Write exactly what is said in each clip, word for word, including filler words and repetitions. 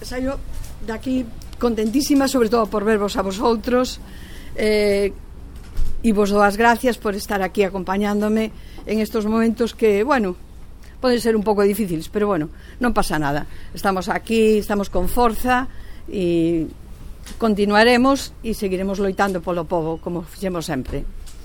saio daqui contentísima, sobre todo por vervos a vosotros, eh, e vos dou as gracias por estar aquí acompañándome en estos momentos que, bueno, poden ser un pouco difíciles, pero bueno, non pasa nada. Estamos aquí, estamos con forza e continuaremos e seguiremos loitando polo pobo como fixemos sempre.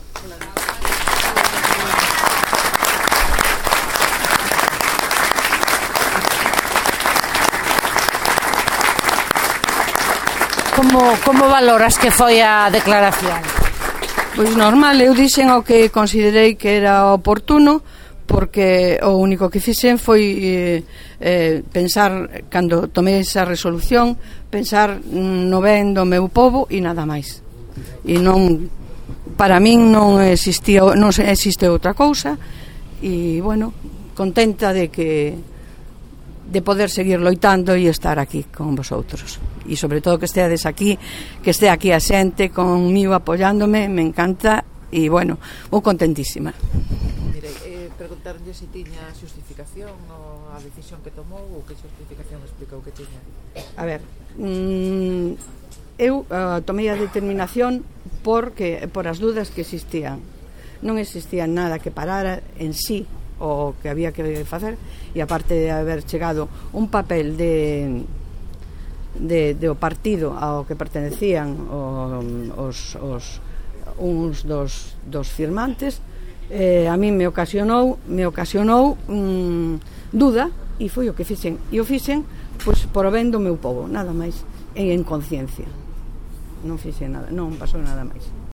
Como, como valoras que foi a declaración? Pois normal, eu dixen o que considerei que era oportuno, porque o único que fixen foi eh, eh, pensar, cando tomei esa resolución, pensar no ben do meu pobo e nada máis. E non, para min non existía, non existe outra cousa, e bueno, contenta de que de poder seguir loitando e estar aquí con vosotros, e sobre todo que esteades aquí, que este aquí a xente conmigo apoiándome, me encanta, e bueno, vou contentísima. Mire, eh, preguntarlle se tiña xustificación ou a decisión que tomou, ou que xustificación explicou que tiña. A ver, mmm, eu uh, tomei a determinación porque por as dudas que existían. Non existía nada que parara en sí o que había que facer, e aparte de haber chegado un papel de de, de o partido ao que pertenecían o, os, os uns dos, dos firmantes, eh, a mí me ocasionou me ocasionou mm, duda, e foi o que fixen, e o fixen pois, por o ben do meu pobo, nada máis, e en conciencia, non fixen nada, non pasou nada máis.